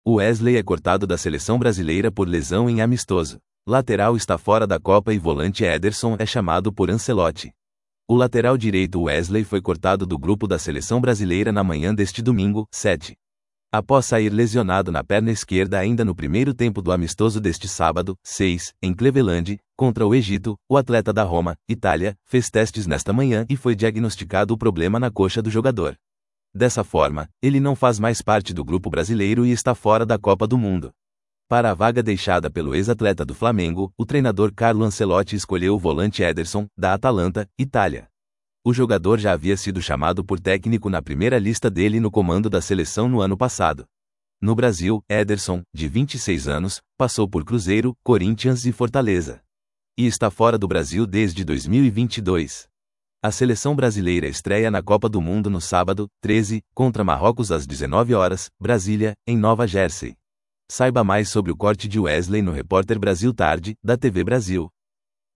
Wesley é cortado da seleção brasileira por lesão em amistoso. Lateral está fora da Copa e volante Ederson é chamado por Ancelotti. O lateral direito Wesley foi cortado do grupo da seleção brasileira na manhã deste domingo, 7. Após sair lesionado na perna esquerda ainda no primeiro tempo do amistoso deste sábado, 6, em Cleveland, contra o Egito, o atleta da Roma, Itália, fez testes nesta manhã e foi diagnosticado o problema na coxa do jogador. Dessa forma, ele não faz mais parte do grupo brasileiro e está fora da Copa do Mundo. Para a vaga deixada pelo ex-atleta do Flamengo, o treinador Carlo Ancelotti escolheu o volante Ederson, da Atalanta, Itália. O jogador já havia sido chamado por técnico na primeira lista dele no comando da seleção no ano passado. No Brasil, Ederson, de 26 anos, passou por Cruzeiro, Corinthians e Fortaleza. E está fora do Brasil desde 2022. A seleção brasileira estreia na Copa do Mundo no sábado, 13, contra Marrocos às 19 horas, Brasília, em Nova Jersey. Saiba mais sobre o corte de Wesley no Repórter Brasil Tarde, da TV Brasil.